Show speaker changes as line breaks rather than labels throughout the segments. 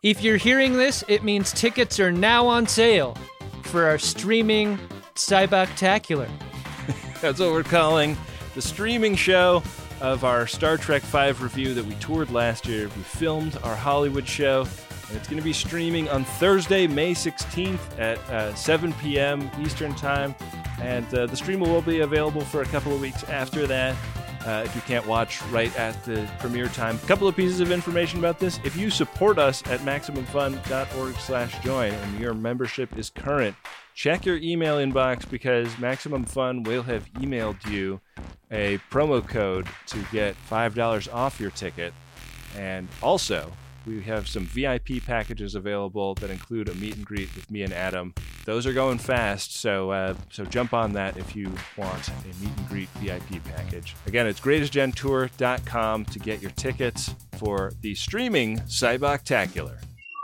If you're hearing this, it means tickets are now on sale for our streaming Cyboctacular.
That's what we're calling the streaming show of our Star Trek V review that we toured last year. We filmed our Hollywood show, and it's going to be streaming on Thursday, May 16th at 7 p.m. Eastern Time. And the stream will be available for a couple of weeks after that. If you can't watch right at the premiere time. A couple of pieces of information about this. If you support us at MaximumFun.org/join and your membership is current, check your email inbox because Maximum Fun will have emailed you a promo code to get $5 off your ticket. And also, we have some VIP packages available that include a meet and greet with me and Adam. Those are going fast, so jump on that if you want a meet and greet VIP package. Again, it's greatestgentour.com to get your tickets for the streaming Cyboctacular.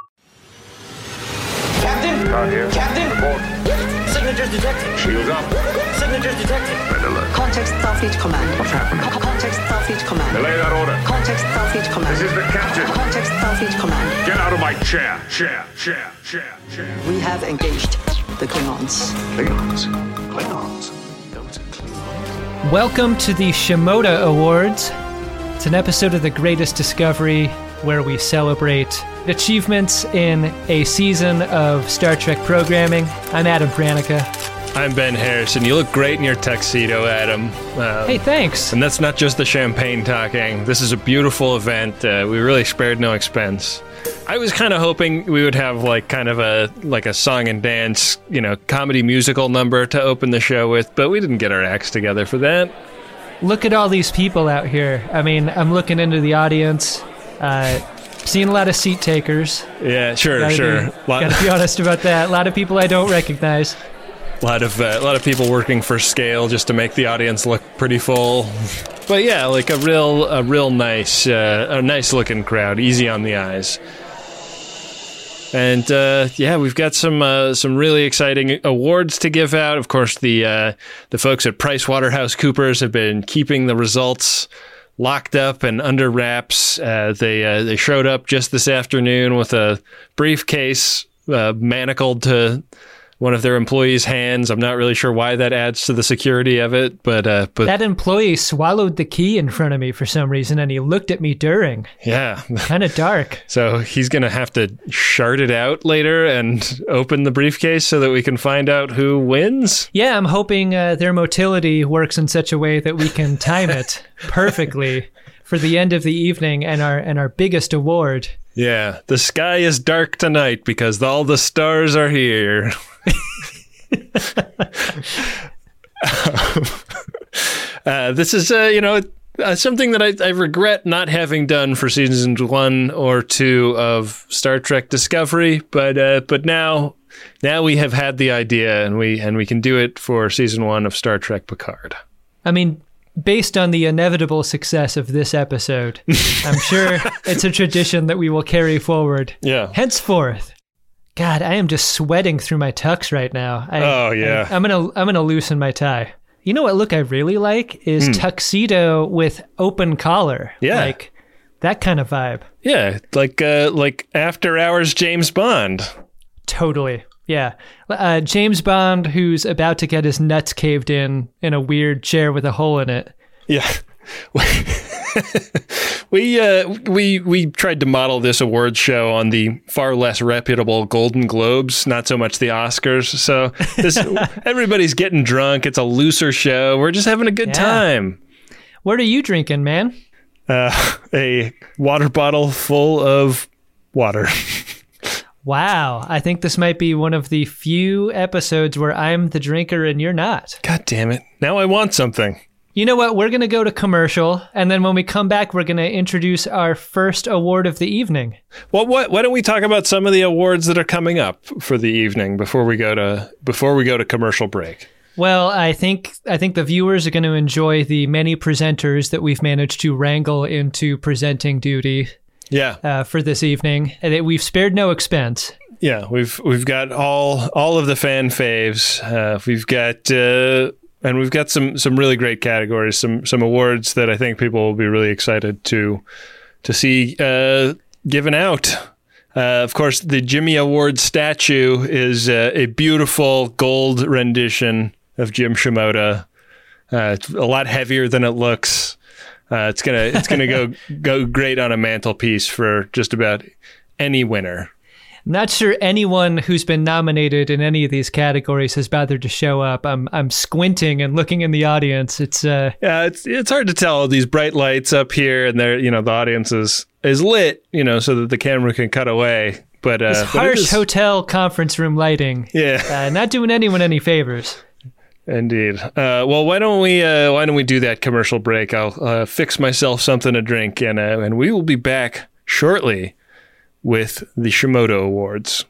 Captain!
Out here.
Captain!
Report.
Signatures detected.
Shields up.
Signatures detected.
Red alert.
Context Starfleet Command.
What's happening?
Context Starfleet Command.
Relay that order.
Context Starfleet Command.
This is the captain.
Context Starfleet Command.
Get out of my chair. Chair.
We have engaged the Klingons.
Klingons. Those are Klingons.
Welcome to the Shimoda Awards. It's an episode of The Greatest Discovery where we celebrate achievements in a season of Star Trek programming. I'm Adam Pranica.
I'm Ben Harrison. You look great in your tuxedo, Adam.
Hey, thanks.
And that's not just the champagne talking. This is a beautiful event. We really spared no expense. I was kind of hoping we would have kind of a song and dance, comedy musical number to open the show with, but we didn't get our acts together for that.
Look at all these people out here. I mean, I'm looking into the audience, seeing a lot of seat takers.
Yeah, sure.
Gotta be honest about that. A lot of people I don't recognize.
A lot of people working for scale just to make the audience look pretty full. But yeah, a real nice, looking crowd, easy on the eyes. And we've got some really exciting awards to give out. Of course, the folks at PricewaterhouseCoopers have been keeping the results locked up and under wraps. They showed up just this afternoon with a briefcase manacled to one of their employees' hands. I'm not really sure why that adds to the security of it, but
that employee swallowed the key in front of me for some reason, and he looked at me during.
Yeah.
Kind of dark.
So he's going to have to shard it out later and open the briefcase so that we can find out who wins?
Yeah, I'm hoping their motility works in such a way that we can time it perfectly for the end of the evening and our biggest award.
Yeah, the sky is dark tonight because all the stars are here. This is, something that I regret not having done for seasons 1 or 2 of Star Trek Discovery, but now we have had the idea and we can do it for season 1 of Star Trek Picard.
I mean, based on the inevitable success of this episode, I'm sure it's a tradition that we will carry forward.
Yeah.
Henceforth. God, I am just sweating through my tux right now. I'm gonna loosen my tie. You know what look I really like is tuxedo with open collar.
Yeah.
Like that kind of vibe.
Yeah, like After Hours James Bond.
Totally. Yeah. James Bond who's about to get his nuts caved in a weird chair with a hole in it.
Yeah. We tried to model this awards show on the far less reputable Golden Globes, not so much the Oscars. So everybody's getting drunk. It's a looser show. We're just having a good time.
What are you drinking, man?
A water bottle full of water.
Wow. I think this might be one of the few episodes where I'm the drinker and you're not.
God damn it. Now I want something.
You know what? We're going to go to commercial, and then when we come back, we're going to introduce our first award of the evening.
Well, why don't we talk about some of the awards that are coming up for the evening before we go to commercial break?
Well, I think the viewers are going to enjoy the many presenters that we've managed to wrangle into presenting duty.
Yeah.
For this evening, and we've spared no expense.
Yeah, we've got all of the fan faves. We've got some really great categories, some awards that I think people will be really excited to see given out. Of course, the Jimmy Award statue is a beautiful gold rendition of Jim Shimoda. It's a lot heavier than it looks. It's gonna go great on a mantelpiece for just about any winner.
Not sure anyone who's been nominated in any of these categories has bothered to show up. I'm squinting and looking in the audience. It's
hard to tell. These bright lights up here, and they're, the audience is lit, so that the camera can cut away. But
this harsh hotel conference room lighting, not doing anyone any favors.
Indeed. Well, why don't we do that commercial break? I'll fix myself something to drink, and we will be back shortly with the Shimoda Awards.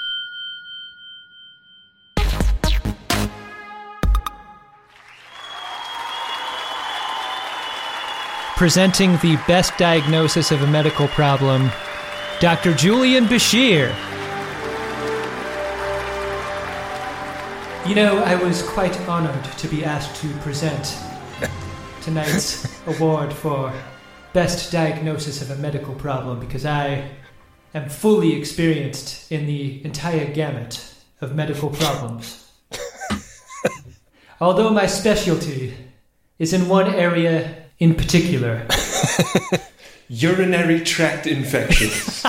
Presenting the best diagnosis of a medical problem, Dr. Julian Bashir. I was quite honored to be asked to present tonight's award for best diagnosis of a medical problem because I am fully experienced in the entire gamut of medical problems. Although my specialty is in one area in particular.
Urinary tract infections.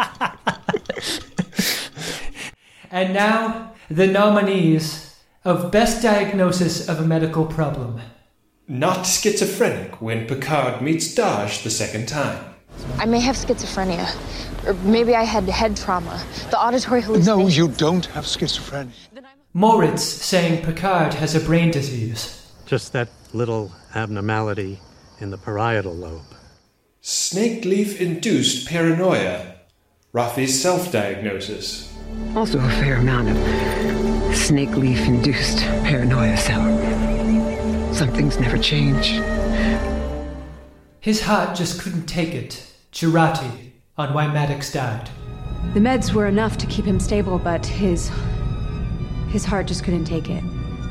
And now, the nominees of Best Diagnosis of a Medical Problem.
Not schizophrenic when Picard meets Dahj the second time.
I may have schizophrenia. Or maybe I had head trauma. The auditory hallucination.
No, you don't have schizophrenia.
Moritz saying Picard has a brain disease.
Just that little abnormality in the parietal lobe.
Snake leaf-induced paranoia. Rafi's self-diagnosis.
Also a fair amount of snake leaf-induced paranoia, so some things never change.
His heart just couldn't take it. Jurati on Why Maddox Died.
The meds were enough to keep him stable, but his heart just couldn't take it.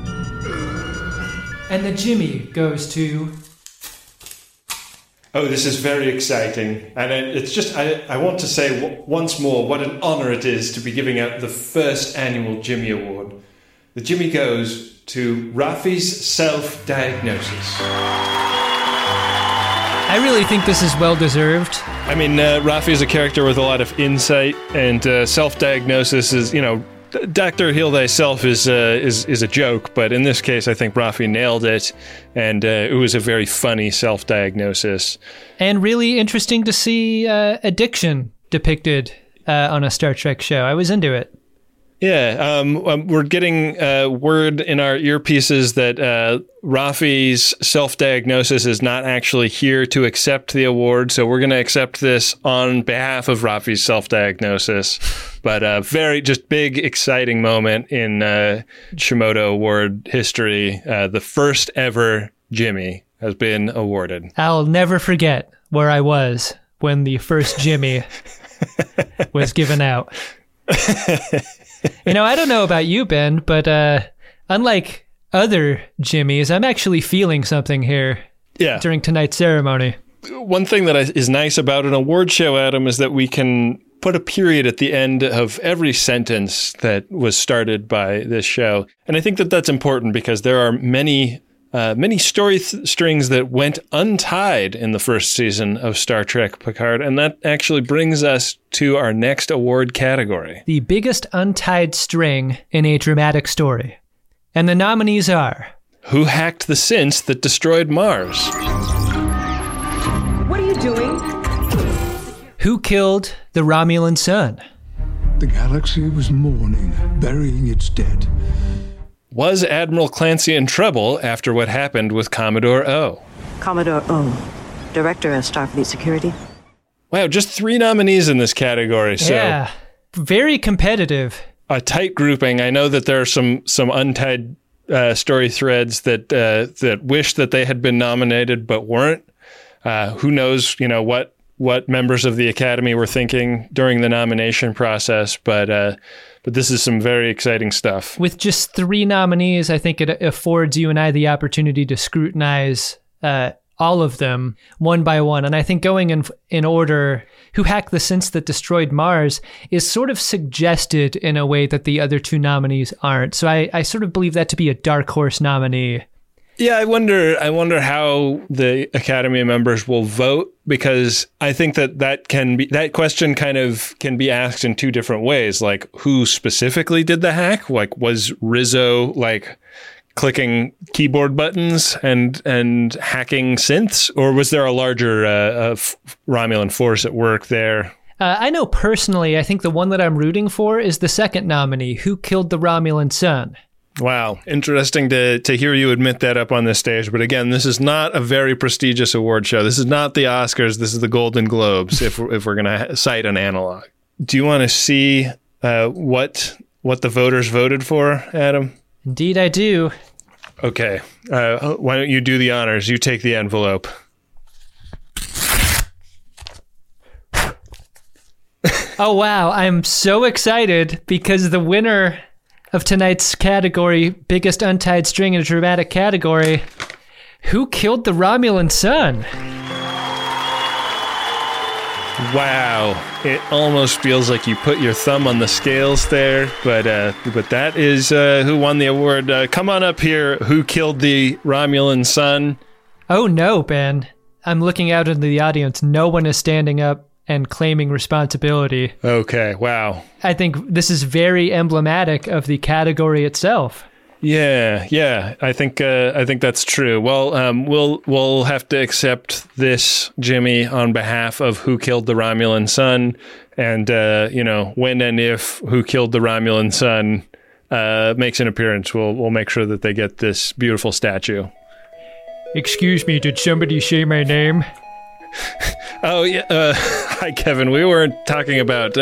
And the Jimmy goes to...
Oh, this is very exciting. And it's just, I want to say once more what an honor it is to be giving out the first annual Jimmy Award. The Jimmy goes to Rafi's self-diagnosis.
I really think this is well-deserved.
I mean, Rafi is a character with a lot of insight, and self-diagnosis is, Dr. Heal Thyself is a joke, but in this case, I think Rafi nailed it, and it was a very funny self-diagnosis.
And really interesting to see addiction depicted on a Star Trek show. I was into it.
Yeah, we're getting word in our earpieces that Rafi's self-diagnosis is not actually here to accept the award, so we're going to accept this on behalf of Rafi's self-diagnosis. But a very just big, exciting moment in Shimoda Award history. The first ever Jimmy has been awarded.
I'll never forget where I was when the first Jimmy was given out. I don't know about you, Ben, but unlike other Jimmys, I'm actually feeling something here during tonight's ceremony.
One thing that is nice about an award show, Adam, is that we can put a period at the end of every sentence that was started by this show. And I think that that's important because there are many story strings that went untied in the first season of Star Trek Picard, and that actually brings us to our next award category.
The biggest untied string in a dramatic story. And the nominees are...
Who hacked the synths that destroyed Mars?
What are you doing?
Who killed the Romulan sun?
The galaxy was mourning, burying its dead.
Was Admiral Clancy in trouble after what happened with Commodore O?
Commodore O, Director of Starfleet Security.
Wow, just 3 nominees in this category. So
yeah, very competitive.
A tight grouping. I know that there are some untied story threads that wish that they had been nominated but weren't. Who knows, what members of the Academy were thinking during the nomination process, but this is some very exciting stuff.
With just 3 nominees, I think it affords you and I the opportunity to scrutinize all of them one by one. And I think going in order, who hacked the synths that destroyed Mars is sort of suggested in a way that the other two nominees aren't. So I sort of believe that to be a dark horse nominee.
Yeah, I wonder how the Academy members will vote, because I think that question kind of can be asked in two different ways. Like, who specifically did the hack? Like, was Rizzo like clicking keyboard buttons and hacking synths, or was there a larger Romulan force at work there?
I know personally, I think the one that I'm rooting for is the second nominee, who killed the Romulan sun.
Wow. Interesting to hear you admit that up on this stage. But again, this is not a very prestigious award show. This is not the Oscars. This is the Golden Globes, if we're going to cite an analog. Do you want to see what the voters voted for, Adam?
Indeed, I do.
Okay. Why don't you do the honors? You take the envelope.
Oh, wow. I'm so excited because the winner of tonight's category, biggest untied string in a dramatic category, who killed the Romulan sun?
Wow. It almost feels like you put your thumb on the scales there, but that is who won the award. Come on up here. Who killed the Romulan sun?
Oh, no, Ben. I'm looking out into the audience. No one is standing up and claiming responsibility.
Okay, wow.
I think this is very emblematic of the category itself.
Yeah. I think that's true. Well, we'll have to accept this, Jimmy, on behalf of Who Killed the Romulan Sun, and when and if Who Killed the Romulan Sun makes an appearance, we'll make sure that they get this beautiful statue.
Excuse me, did somebody say my name?
Oh yeah, hi Kevin. We weren't talking about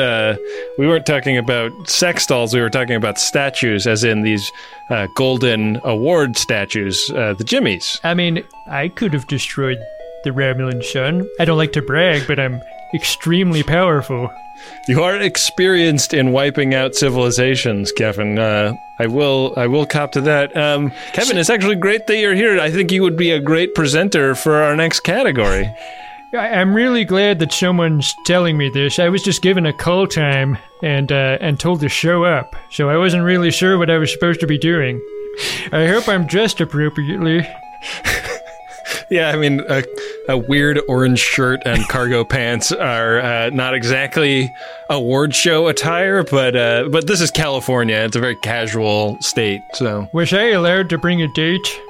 sex dolls. We were talking about statues, as in these golden award statues, the Jimmys.
I mean, I could have destroyed the Romulan sun. I don't like to brag, but I'm extremely powerful.
You are experienced in wiping out civilizations, Kevin. I will cop to that. Kevin, it's actually great that you're here. I think you would be a great presenter for our next category.
I'm really glad that someone's telling me this. I was just given a call time and told to show up, so I wasn't really sure what I was supposed to be doing. I hope I'm dressed appropriately.
Yeah, I mean, a weird orange shirt and cargo pants are not exactly award show attire, but this is California. It's a very casual state, so.
Was I allowed to bring a date?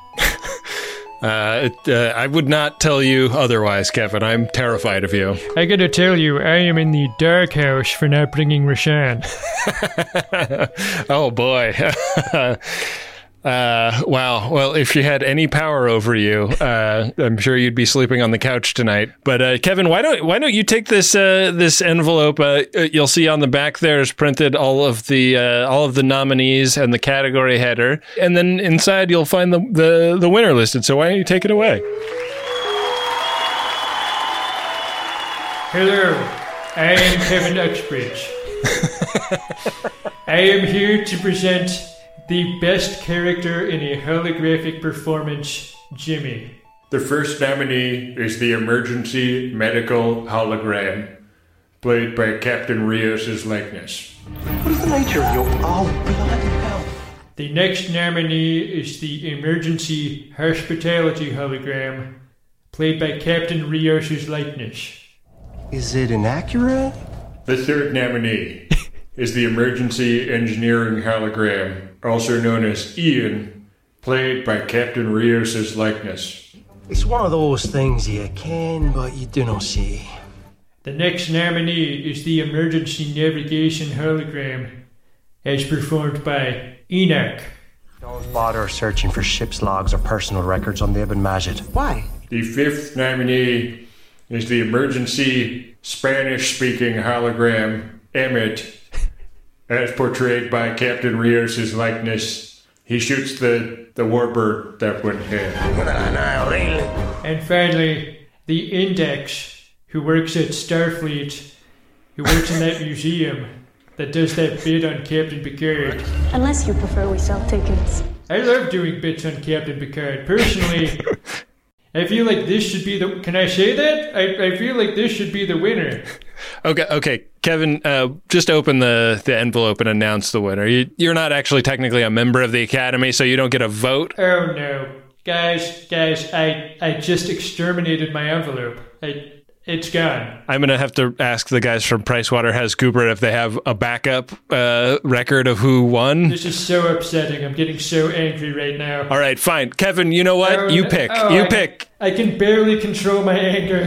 I would not tell you otherwise, Kevin. I'm terrified of you.
I gotta tell you, I am in the dark house for not bringing Rashaan.
Oh, boy. Wow. Well, if she had any power over you, I'm sure you'd be sleeping on the couch tonight. But Kevin, why don't you take this envelope? You'll see on the back there's printed all of the nominees and the category header, and then inside you'll find the winner listed. So why don't you take it away?
Hello, I am Kevin Uxbridge. I am here to present the best character in a holographic performance, Jimmy.
The first nominee is the emergency medical hologram, played by Captain Rios' likeness.
What is the nature of your... Oh, bloody hell.
The next nominee is the emergency hospitality hologram, played by Captain Rios' likeness.
Is it inaccurate?
The third nominee is the emergency engineering hologram, also known as Ian, played by Captain Rios' likeness.
It's one of those things you can, but you do not see.
The next nominee is the emergency navigation hologram, as performed by Enoch.
Don't bother searching for ship's logs or personal records on the Ibn Majid. Why?
The fifth nominee is the emergency Spanish-speaking hologram, Emmett, as portrayed by Captain Rios' likeness. He shoots the warbird that went ahead.
And finally, the Index, who works at Starfleet, who works in that museum that does that bit on Captain Picard.
Unless you prefer we sell tickets.
I love doing bits on Captain Picard. Personally,
I feel like this should be the... Can I say that? I feel like this should be the winner.
Okay, Kevin, just open the envelope and announce the winner. You're not actually technically a member of the Academy, so you don't get a vote.
Oh, no. Guys, I just exterminated my envelope. It's gone.
I'm going to have to ask the guys from PricewaterhouseCoopers if they have a backup record of who won.
This is so upsetting. I'm getting so angry right now.
All right, fine. Kevin, you know what? You pick. Pick.
I can barely control my anger.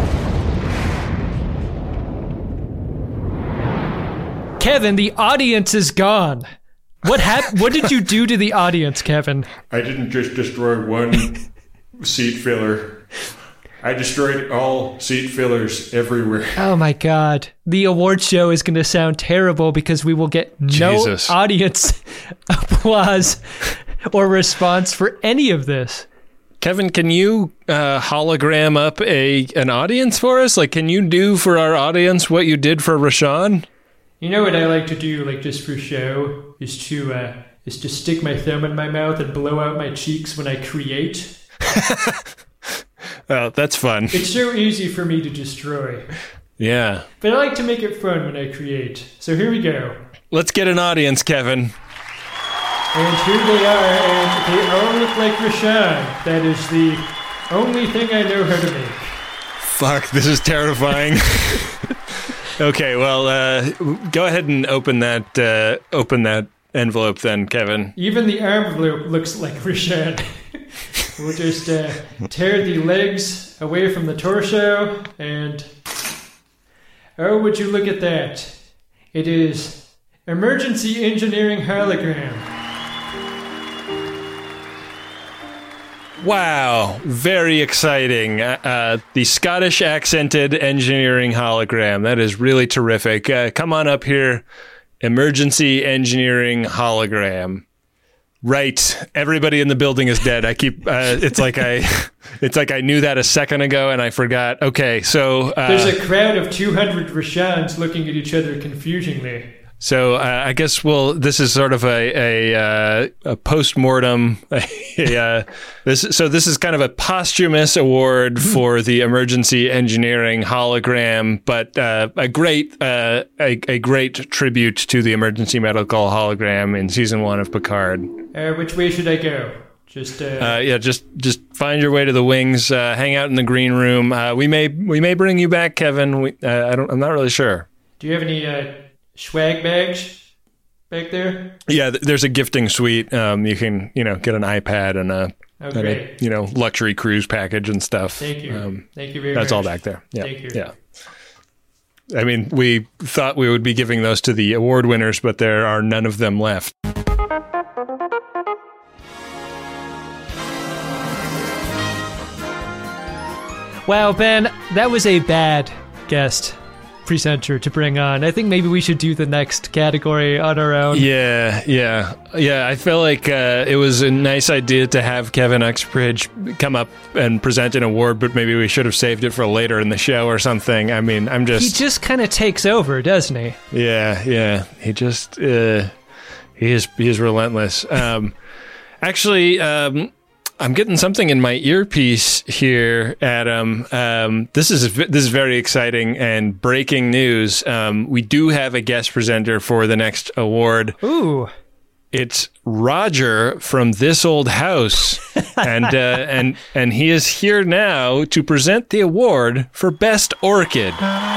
Kevin, the audience is gone. What What did you do to the audience, Kevin?
I didn't just destroy one seat filler. I destroyed all seat fillers everywhere.
Oh my God. The award show is going to sound terrible because we will get no audience applause or response for any of this.
Kevin, can you hologram up an audience for us? Like, can you do for our audience what you did for Rashawn?
You know what I like to do, like just for show, is to stick my thumb in my mouth and blow out my cheeks when I create.
Oh, that's fun.
It's so easy for me to destroy.
Yeah.
But I like to make it fun when I create. So here we go.
Let's get an audience, Kevin.
And here they are, and they all look like Rashawn. That is the only thing I know how to make.
Fuck, this is terrifying. Okay, well, go ahead and open that envelope then, Kevin.
Even the envelope looks like Rashawn. We'll just tear the legs away from the torso, and oh, would you look at that? It is Emergency Engineering Hologram.
Wow, very exciting. The Scottish accented engineering hologram. That is really terrific. Come on up here. Emergency Engineering Hologram. Right. Everybody in the building is dead. I keep, it's like I knew that a second ago and I forgot. Okay, so...
there's a crowd of 200 Rashans looking at each other confusingly.
So I guess this is sort of a post-mortem. This is kind of a posthumous award for the emergency engineering hologram, but a great tribute to the emergency medical hologram in season 1 of Picard.
Which way should I go? Just
find your way to the wings. Hang out in the green room. We may bring you back, Kevin. I'm not really sure.
Do you have any swag bags back there?
Yeah, there's a gifting suite. You can, get an iPad and a luxury cruise package and stuff.
Thank you. Thank you very much.
That's all back there. Yeah.
Thank you.
Yeah. I mean, we thought we would be giving those to the award winners, but there are none of them left.
Wow, Ben, that was a bad guest presenter to bring on. I think maybe we should do the next category on our own.
Yeah. I feel like it was a nice idea to have Kevin Uxbridge come up and present an award, but maybe we should have saved it for later in the show or something. I mean, he
just kind of takes over, doesn't he?
Yeah. He just he is relentless. Actually, I'm getting something in my earpiece here, Adam. This is very exciting and breaking news. We do have a guest presenter for the next award.
Ooh.
It's Roger from This Old House, and he is here now to present the award for Best Orchid.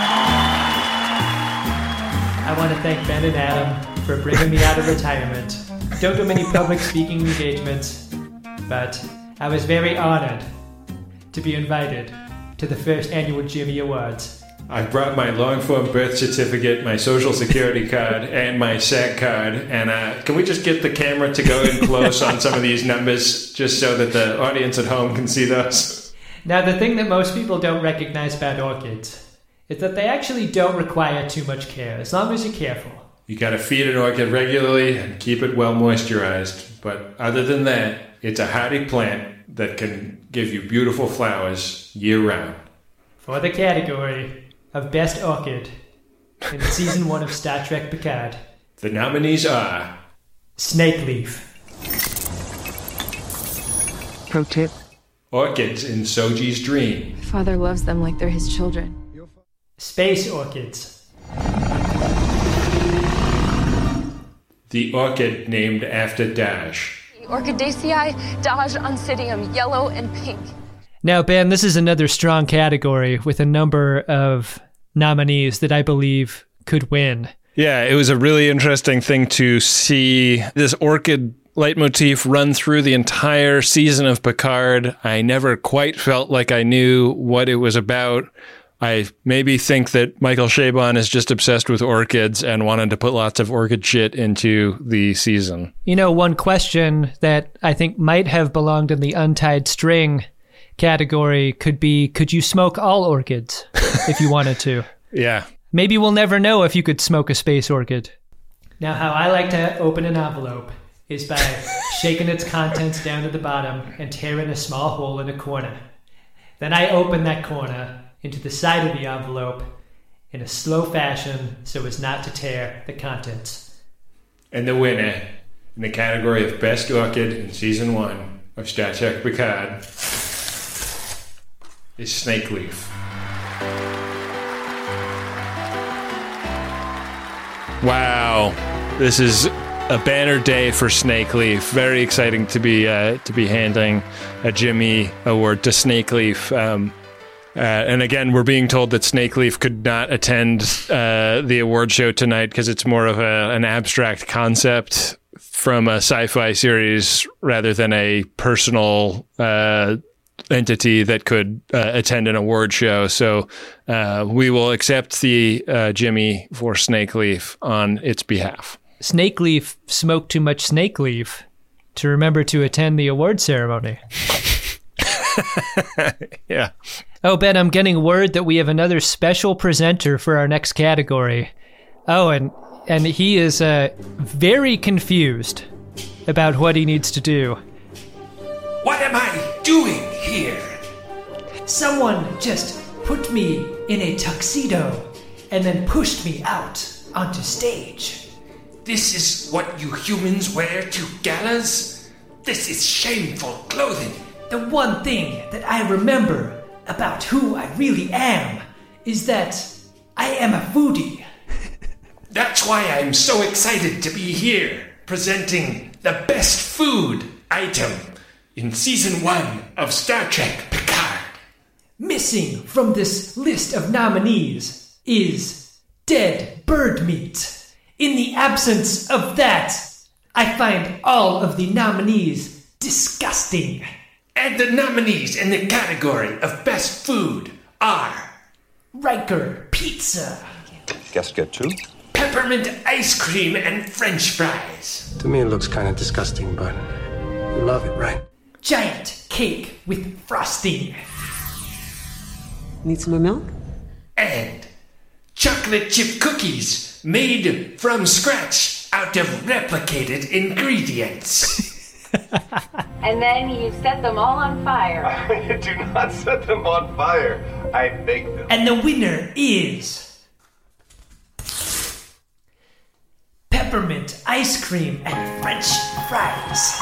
I want to thank Ben and Adam for bringing me out of retirement. Don't do many public speaking engagements, but I was very honored to be invited to the first annual Jimmy Awards.
I brought my long-form birth certificate, my social security card, and my SAG card. And can we just get the camera to go in close on some of these numbers, just so that the audience at home can see those?
Now, the thing that most people don't recognize about orchids is that they actually don't require too much care, as long as you're careful.
You got to feed an orchid regularly and keep it well moisturized. But other than that, it's a hardy plant that can give you beautiful flowers year-round.
For the category of Best Orchid in Season 1 of Star Trek Picard,
the nominees are...
Snakeleaf.
Pro tip,
Orchids in Soji's dream.
Father loves them like they're his children.
Space orchids.
The orchid named after Dash.
Orchidaceae, Dodge Oncidium, yellow and pink.
Now, Ben, this is another strong category with a number of nominees that I believe could win.
Yeah, it was a really interesting thing to see this orchid leitmotif run through the entire season of Picard. I never quite felt like I knew what it was about. I maybe think that Michael Chabon is just obsessed with orchids and wanted to put lots of orchid shit into the season.
You know, one question that I think might have belonged in the untied string category could be, could you smoke all orchids if you wanted to?
Yeah.
Maybe we'll never know if you could smoke a space orchid. Now, how I like to open an envelope is by shaking its contents down to the bottom and tearing a small hole in a corner. Then I open that corner into the side of the envelope in a slow fashion so as not to tear the contents.
And the winner in the category of Best Orchid in Season 1 of Star Trek Picard is Snakeleaf.
Wow. This is a banner day for Snakeleaf. Very exciting to be handing a Jimmy Award to Snakeleaf. And again, we're being told that Snakeleaf could not attend the award show tonight because it's more of an abstract concept from a sci-fi series rather than a personal entity that could attend an award show. So we will accept the Jimmy for Snakeleaf on its behalf.
Snakeleaf smoked too much snakeleaf to remember to attend the award ceremony.
Yeah.
Oh, Ben, I'm getting word that we have another special presenter for our next category. Oh, and he is very confused about what he needs to do.
What am I doing here?
Someone just put me in a tuxedo and then pushed me out onto stage.
This is what you humans wear to galas? This is shameful clothing.
The one thing that I remember about who I really am is that I am a foodie.
That's why I'm so excited to be here, presenting the best food item in Season 1 of Star Trek Picard.
Missing from this list of nominees is dead bird meat. In the absence of that, I find all of the nominees disgusting.
And the nominees in the category of best food are
Riker Pizza.
Guess get two?
Peppermint ice cream and French fries.
To me, it looks kind of disgusting, but you love it, right?
Giant cake with frosting.
Need some more milk?
And chocolate chip cookies made from scratch out of replicated ingredients.
And then you set them all on fire.
I do not set them on fire. I bake them.
And the winner is peppermint ice cream and French fries.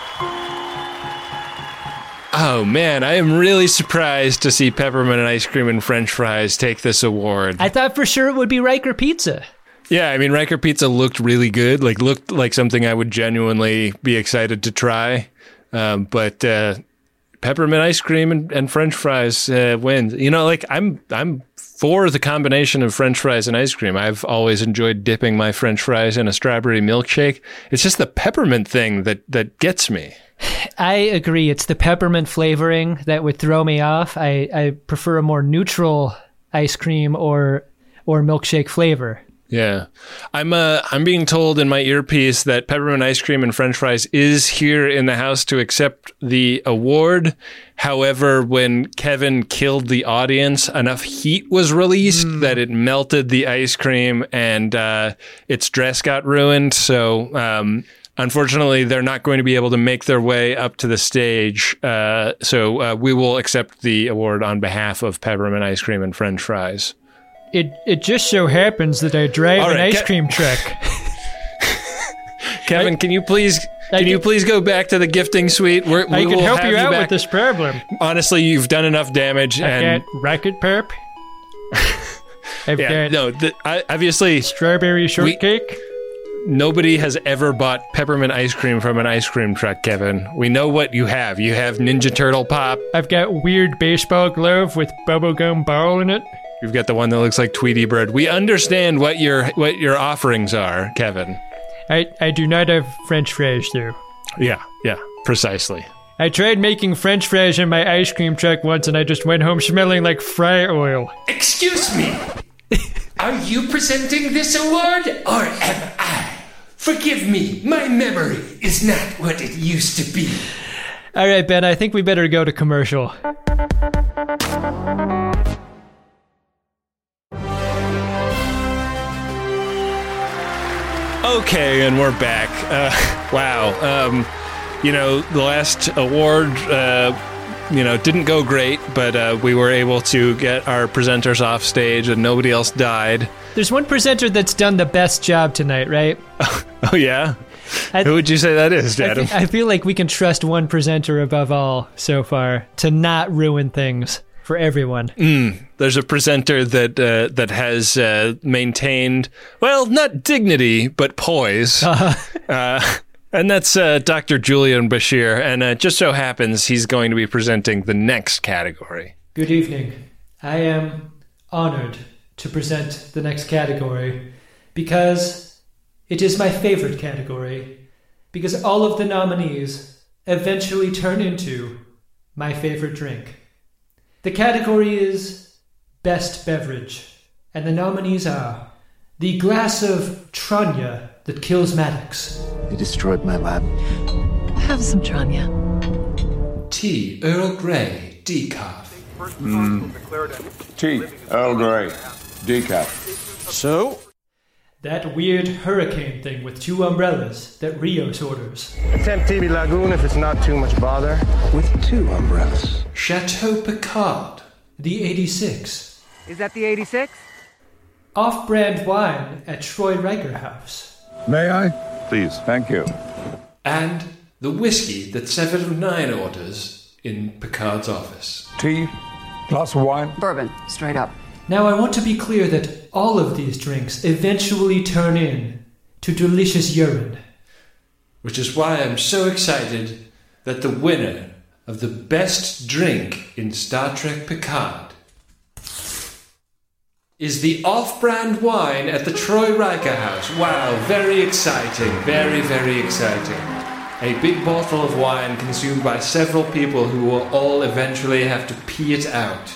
Oh man, I am really surprised to see peppermint and ice cream and French fries take this award.
I thought for sure it would be Riker Pizza.
Yeah, I mean, Riker Pizza looked really good. Looked like something I would genuinely be excited to try. But peppermint ice cream and French fries wins. You know, I'm for the combination of French fries and ice cream. I've always enjoyed dipping my French fries in a strawberry milkshake. It's just the peppermint thing that gets me.
I agree. It's the peppermint flavoring that would throw me off. I prefer a more neutral ice cream or milkshake flavor.
Yeah. I'm being told in my earpiece that peppermint ice cream and French fries is here in the house to accept the award. However, when Kevin killed the audience, enough heat was released that it melted the ice cream and its dress got ruined. So unfortunately, they're not going to be able to make their way up to the stage. So we will accept the award on behalf of peppermint ice cream and French fries.
It just so happens that I drive an ice cream truck.
Kevin, can you please Can you please go back to the gifting suite?
I can help you out with this problem.
Honestly, you've done enough damage.
I've got Rocket Perp.
Obviously,
strawberry shortcake.
Nobody has ever bought peppermint ice cream from an ice cream truck, Kevin. We know what you have. You have Ninja Turtle Pop.
I've got weird baseball glove with bubblegum ball in it.
You've got the one that looks like Tweety Bird. We understand what your offerings are, Kevin.
I do not have French fries, though.
Yeah, precisely.
I tried making French fries in my ice cream truck once, and I just went home smelling like fry oil.
Excuse me. Are you presenting this award, or am I? Forgive me, my memory is not what it used to be.
All right, Ben, I think we better go to commercial.
Okay, and we're back. Wow. The last award, didn't go great, but we were able to get our presenters off stage and nobody else died.
There's one presenter that's done the best job tonight, right?
Oh, yeah? Who would you say that is, Adam?
I feel like we can trust one presenter above all so far to not ruin things for everyone.
There's a presenter that has maintained, well, not dignity, but poise. And that's Dr. Julian Bashir. And it just so happens he's going to be presenting the next category.
Good evening. I am honored to present the next category because it is my favorite category, because all of the nominees eventually turn into my favorite drink. The category is Best Beverage, and the nominees are the glass of Tranya that kills Maddox.
They destroyed my lab.
Have some Tranya.
Tea Earl Grey decaf.
Tea Earl Grey decaf.
So? That weird hurricane thing with 2 umbrellas that Rios orders.
Attempt TB Lagoon if it's not too much bother.
With 2 umbrellas.
Chateau Picard.
The 86.
Is that the 86?
Off-brand wine at Troy Riker House.
May I?
Please, thank you.
And the whiskey that 7 of 9 orders in Picard's office.
Tea, glass of wine.
Bourbon, straight up.
Now I want to be clear that all of these drinks eventually turn in to delicious urine.
Which is why I'm so excited that the winner of the best drink in Star Trek Picard is the off-brand wine at the Troy Riker House. Wow, very exciting. Very, very exciting. A big bottle of wine consumed by several people who will all eventually have to pee it out.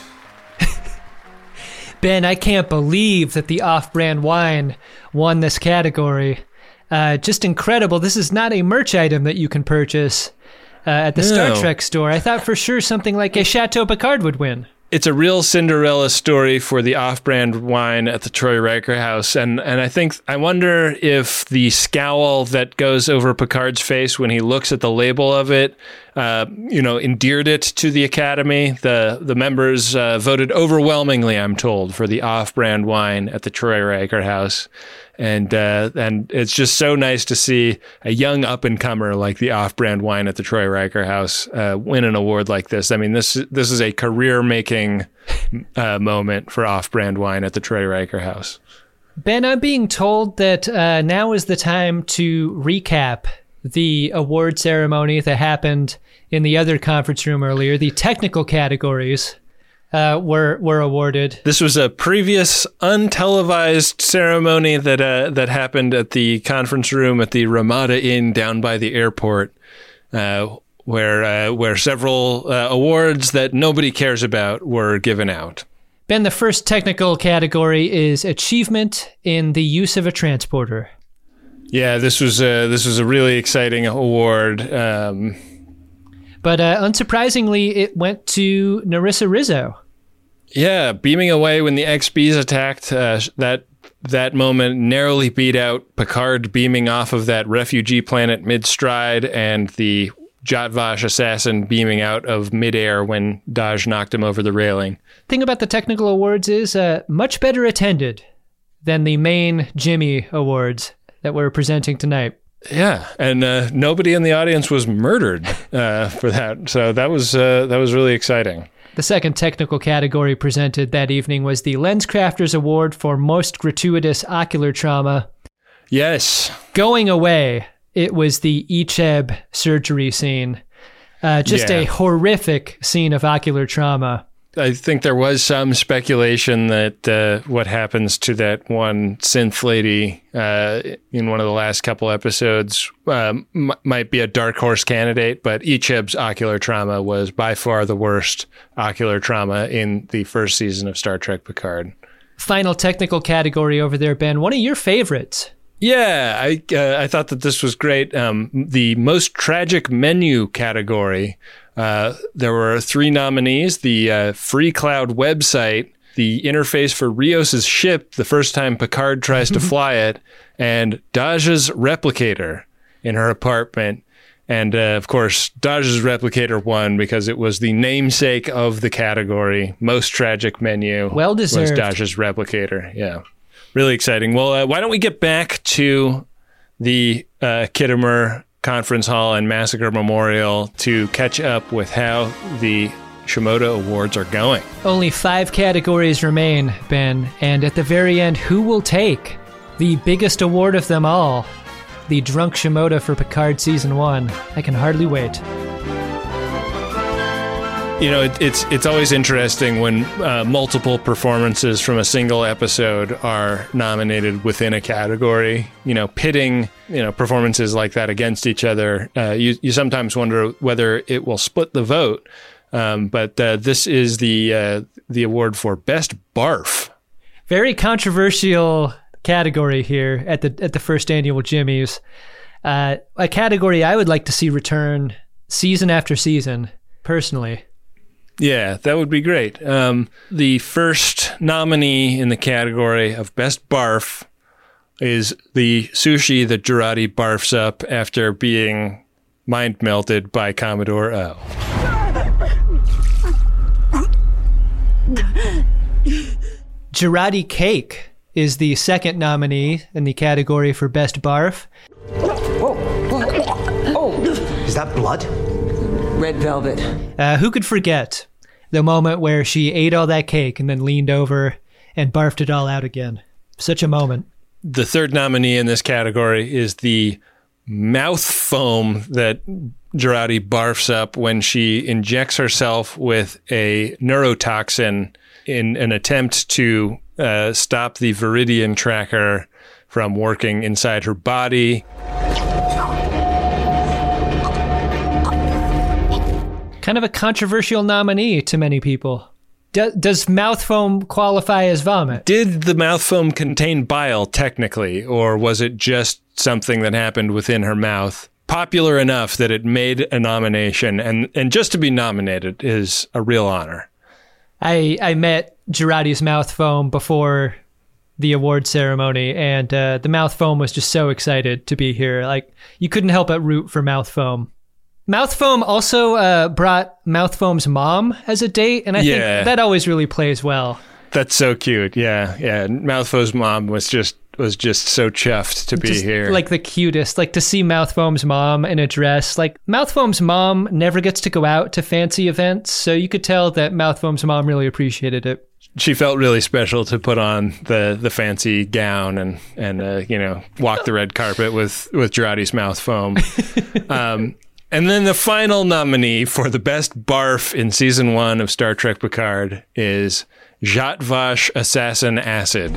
Ben, I can't believe that the off-brand wine won this category. Just incredible. This is not a merch item that you can purchase at the Star Trek store. I thought for sure something like a Chateau Picard would win.
It's a real Cinderella story for the off-brand wine at the Troy Riker House. And I wonder if the scowl that goes over Picard's face when he looks at the label of it, endeared it to the Academy. The members voted overwhelmingly, I'm told, for the off-brand wine at the Troy Riker House. And it's just so nice to see a young up-and-comer like the off-brand wine at the Troy Riker House win an award like this. I mean, this is a career-making moment for off-brand wine at the Troy Riker House.
Ben, I'm being told that now is the time to recap the award ceremony that happened in the other conference room earlier. The technical categories were awarded.
This was a previous untelevised ceremony that happened at the conference room at the Ramada Inn down by the airport, where several awards that nobody cares about were given out.
Ben, the first technical category is achievement in the use of a transporter.
Yeah, this was a really exciting award.
But unsurprisingly, it went to Narissa Rizzo.
Yeah, beaming away when the XBs attacked, that moment narrowly beat out Picard beaming off of that refugee planet mid-stride and the Jatvash assassin beaming out of midair when Daj knocked him over the railing.
Thing about the technical awards is much better attended than the main Jimmy Awards that we're presenting tonight.
Yeah, and nobody in the audience was murdered for that. So that was really exciting.
The second technical category presented that evening was the LensCrafters Award for Most Gratuitous Ocular Trauma.
Yes.
Going away, it was the Icheb surgery scene. A horrific scene of ocular trauma.
I think there was some speculation that what happens to that one synth lady in one of the last couple episodes might be a dark horse candidate, but Icheb's ocular trauma was by far the worst ocular trauma in the first season of Star Trek Picard.
Final technical category over there, Ben. One of your favorites.
Yeah, I thought that this was great. The most tragic menu category. There were 3 nominees: the FreeCloud website, the interface for Rios' ship the first time Picard tries to fly it, and Dahj's replicator in her apartment. And of course, Dahj's replicator won because it was the namesake of the category. Most tragic menu.
Well deserved.
Was Dahj's replicator. Yeah, really exciting. Well, why don't we get back to the Khitomer Conference Hall and Massacre Memorial to catch up with how the Shimoda Awards are going.
Only 5 categories remain, Ben, and at the very end, who will take the biggest award of them all? The Drunk Shimoda for Picard Season 1. I can hardly wait.
You know, it's always interesting when multiple performances from a single episode are nominated within a category. You know, pitting performances like that against each other. You sometimes wonder whether it will split the vote. But this is the award for Best Barf.
Very controversial category here at the first annual Jimmy's. A category I would like to see return season after season, personally.
Yeah, that would be great. The first nominee in the category of Best Barf is the sushi that Jurati barfs up after being mind melted by Commodore O.
Jurati cake is the second nominee in the category for Best Barf.
Is that blood?
Red velvet.
Who could forget the moment where she ate all that cake and then leaned over and barfed it all out again? Such a moment.
The third nominee in this category is the mouth foam that Jurati barfs up when she injects herself with a neurotoxin in an attempt to stop the Viridian tracker from working inside her body.
Kind of a controversial nominee to many people. Does mouth foam qualify as vomit?
Did the mouth foam contain bile, technically, or was it just something that happened within her mouth? Popular enough that it made a nomination, and just to be nominated is a real honor.
I met Jurati's mouth foam before the award ceremony, and the mouth foam was just so excited to be here. Like, you couldn't help but root for mouth foam. Mouth foam also brought mouth foam's mom as a date, and I think that always really plays well.
That's so cute. Yeah. Mouth foam's mom was just so chuffed to be here.
Like the cutest. Like, to see Mouth foam's mom in a dress. Like, Mouth foam's mom never gets to go out to fancy events, so you could tell that Mouth foam's mom really appreciated it.
She felt really special to put on the fancy gown and walk the red carpet with Jurati's mouth foam. And then the final nominee for the best barf in season 1 of Star Trek Picard is Zhat Vash Assassin Acid.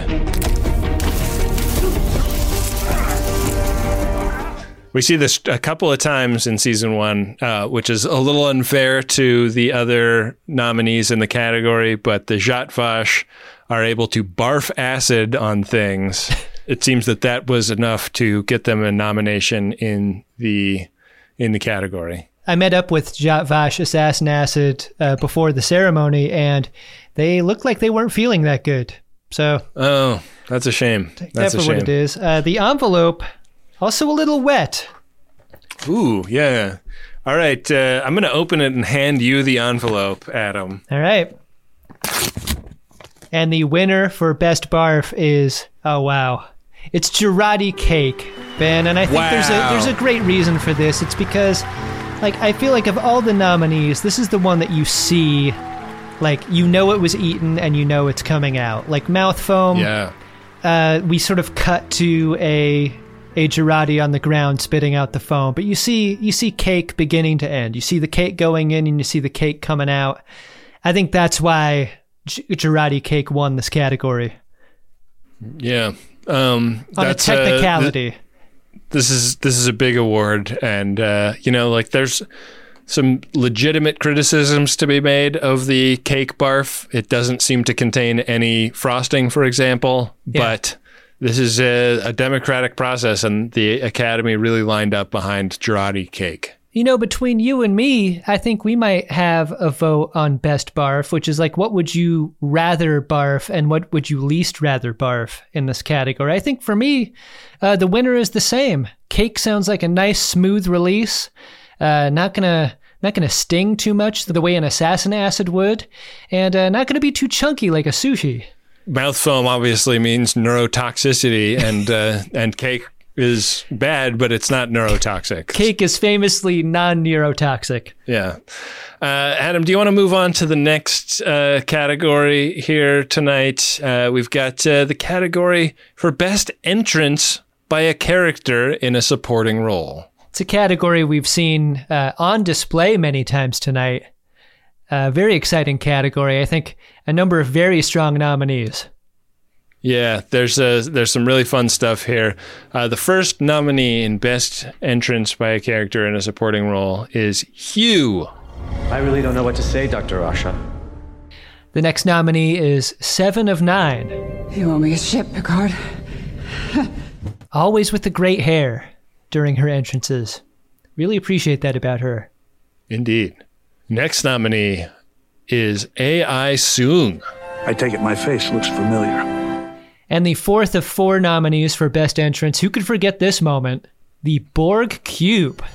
We see this a couple of times in season 1, which is a little unfair to the other nominees in the category, but the Zhat Vash are able to barf acid on things. It seems that was enough to get them a nomination in the category.
I met up with Zhat Vash Assassin Acid before the ceremony, and they looked like they weren't feeling that good. So,
oh, that's a shame.
That's what it is. The envelope, also a little wet.
Ooh, yeah. All right, I'm going to open it and hand you the envelope, Adam.
All right. And the winner for Best Barf is, oh wow, It's Girardi Cake, Ben, and I think there's a great reason for this. It's because, like, I feel like of all the nominees, this is the one that you see, like, you know it was eaten and you know it's coming out. Like mouth foam.
Yeah.
We sort of cut to a Girardi on the ground spitting out the foam, but you see cake beginning to end. You see the cake going in and you see the cake coming out. I think that's why Girardi Cake won this category.
Yeah.
On a technicality.
This is a big award, and like there's some legitimate criticisms to be made of the cake barf. It doesn't seem to contain any frosting, for example, but this is a democratic process, and the Academy really lined up behind Girardi Cake.
You know, between you and me, I think we might have a vote on best barf, which is like, what would you rather barf and what would you least rather barf in this category? I think for me, the winner is the same. Cake sounds like a nice, smooth release. Not gonna sting too much the way an assassin acid would, and not gonna be too chunky like a sushi.
Mouth foam obviously means neurotoxicity, and cake is bad, but it's not neurotoxic.
Cake is famously non-neurotoxic.
Yeah. Adam, do you want to move on to the next category here tonight? We've got the category for best entrance by a character in a supporting role.
It's a category we've seen on display many times tonight. Very exciting category. I think a number of very strong nominees.
Yeah, there's some really fun stuff here. The first nominee in Best Entrance by a Character in a Supporting Role is Hugh.
I really don't know what to say, Dr. Rasha.
The next nominee is 7 of 9.
You owe me a ship, Picard.
Always with the great hair during her entrances. Really appreciate that about her.
Indeed. Next nominee is A.I. Soong.
I take it my face looks familiar.
And the fourth of 4 nominees for Best Entrance, who could forget this moment? The Borg Cube.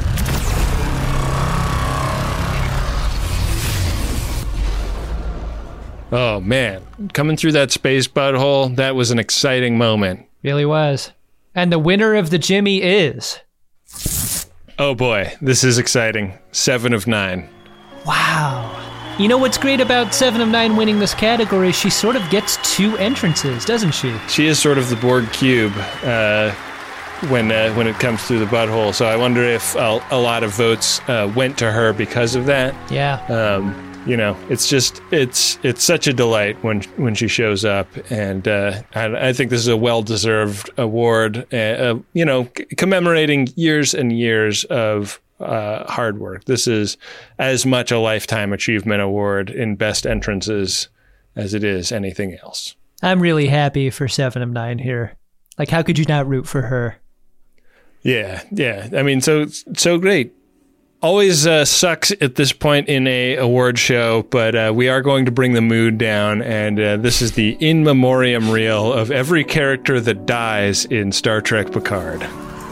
Oh, man. Coming through that space butthole, that was an exciting moment.
Really was. And the winner of the Jimmy is...
Oh, boy. This is exciting. 7 of 9.
Wow. You know what's great about 7 of 9 winning this category? She sort of gets 2 entrances, doesn't she?
She is sort of the Borg Cube when it comes through the butthole. So I wonder if a lot of votes went to her because of that.
Yeah.
It's such a delight when she shows up, and I think this is a well-deserved award. Commemorating years and years of hard work. This is as much a Lifetime Achievement Award in Best Entrances as it is anything else.
I'm really happy for 7 of 9 here. Like, how could you not root for her?
Yeah. I mean, so great. Always sucks at this point in a award show, but we are going to bring the mood down, and this is the in memoriam reel of every character that dies in Star Trek Picard.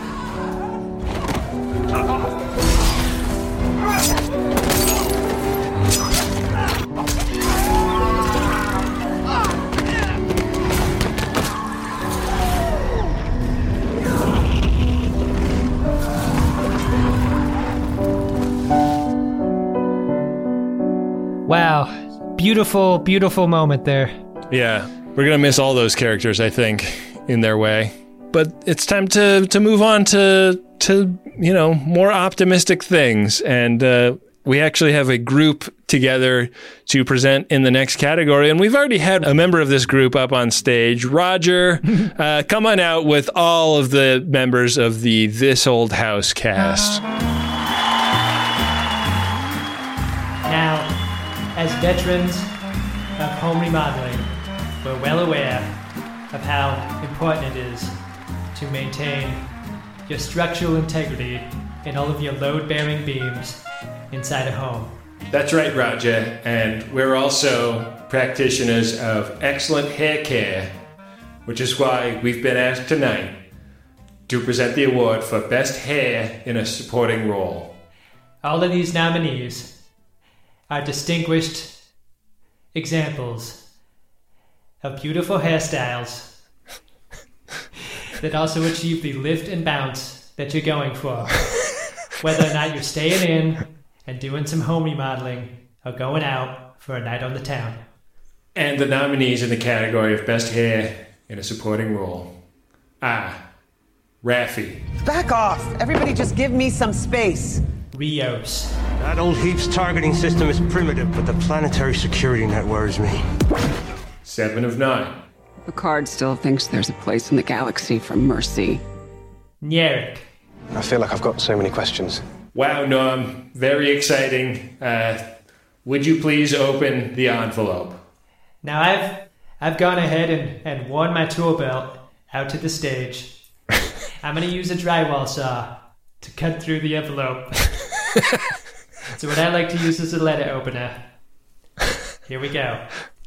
Wow. Beautiful, beautiful moment there.
Yeah. We're going to miss all those characters, I think, in their way. But it's time to move on to more optimistic things. And we actually have a group together to present in the next category. And we've already had a member of this group up on stage. Roger, come on out with all of the members of the This Old House cast.
Now, as veterans of home remodeling, we're well aware of how important it is to maintain your structural integrity in all of your load-bearing beams inside a home.
That's right, Roger. And we're also practitioners of excellent hair care, which is why we've been asked tonight to present the award for Best Hair in a Supporting Role.
All of these nominees are distinguished examples of beautiful hairstyles
that also achieve the lift and bounce that you're going for. Whether or not you're staying in and doing some home remodeling or going out for a night on the town.
And the nominees in the category of Best Hair in a Supporting Role. Raffi.
Back off. Everybody just give me some space.
Rios.
That old Heap's targeting system is primitive, but the planetary security net worries me.
7 of 9.
Picard still thinks there's a place in the galaxy for mercy.
Nyarek.
I feel like I've got so many questions.
Wow, Norm. Very exciting. Would you please open the envelope?
Now I've gone ahead and worn my tool belt out to the stage. I'm going to use a drywall saw to cut through the envelope. So what I like to use is a letter opener. Here we go.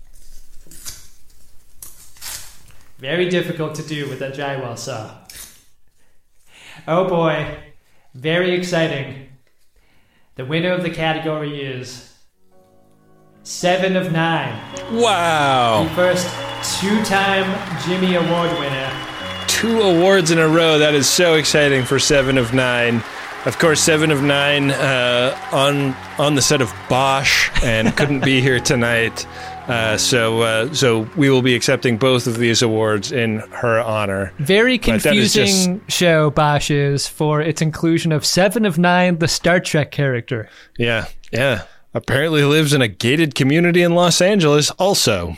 Very difficult to do with a drywall saw. Oh boy, very exciting. The winner of the category is 7 of 9.
Wow.
The first 2-time Jimmy Award winner.
2 awards in a row. That is so exciting for 7 of 9. Of course, 7 of 9 on the set of Bosch and couldn't be here tonight. So we will be accepting both of these awards in her honor.
Very confusing show, Bosch is, for its inclusion of 7 of 9, the Star Trek character.
Yeah. Apparently lives in a gated community in Los Angeles also.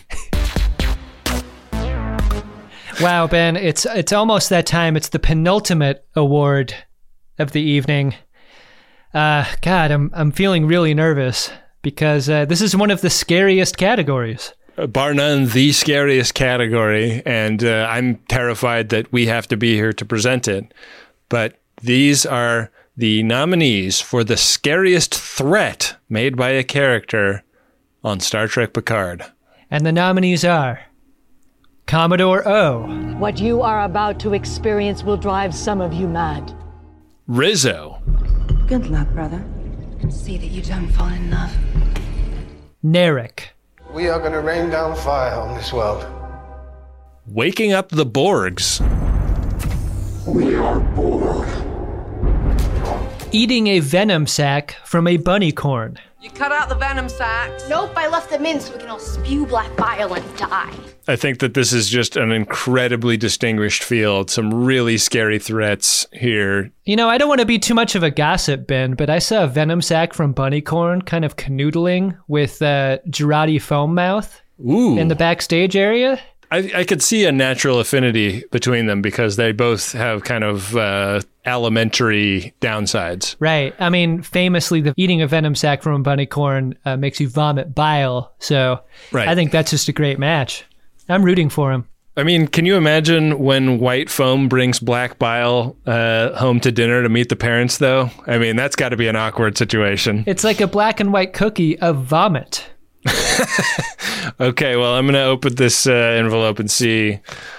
Wow, Ben, it's almost that time. It's the penultimate award of the evening. God, I'm feeling really nervous because this is one of the scariest categories.
Bar none, the scariest category, and I'm terrified that we have to be here to present it. But these are the nominees for the scariest threat made by a character on Star Trek Picard.
And the nominees are Commodore O.
What you are about to experience will drive some of you mad.
Rizzo.
Good luck, brother. See that you don't fall in love.
Narek.
We are going to rain down fire on this world.
Waking up the Borgs.
We are Borg.
Eating a venom sac from a bunny corn.
You cut out the venom sacs.
Nope, I left them in so we can all spew black bile and die.
I think that this is just an incredibly distinguished field. Some really scary threats here.
You know, I don't want to be too much of a gossip, Ben, but I saw a venom sac from bunny corn kind of canoodling with Girardi foam mouth in the backstage area.
I could see a natural affinity between them because they both have kind of alimentary downsides.
Right. I mean, famously, eating a venom sac from a bunny corn makes you vomit bile. So I think that's just a great match. I'm rooting for him.
I mean, can you imagine when white foam brings black bile home to dinner to meet the parents, though? I mean, that's got to be an awkward situation.
It's like a black and white cookie of vomit.
Okay, well, I'm going to open this envelope and see.